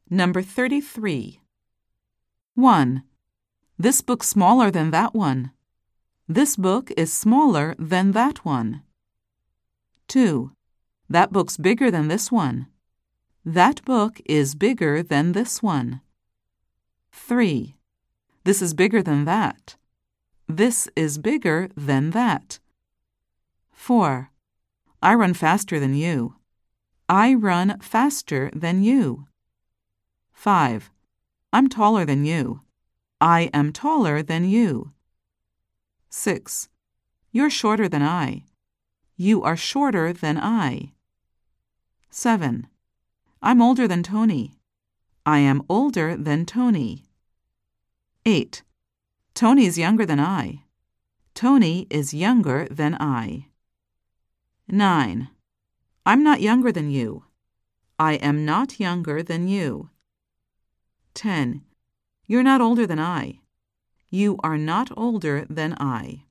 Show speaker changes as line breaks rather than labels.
Number 33. 1. This book's smaller than that one. This book is smaller than that one. 2. That book's bigger than this one. That book is bigger than this one. 3. This is bigger than that. This is bigger than that. 4. I run faster than you. I run faster than you. 5. I'm taller than you. I am taller than you. 6. You're shorter than I. You are shorter than I. 7. I'm older than Tony. I am older than Tony. 8. Tony is younger than I. Tony is younger than I. 9. I'm not younger than you. I am not younger than you. 10. You're not older than I. You are not older than I.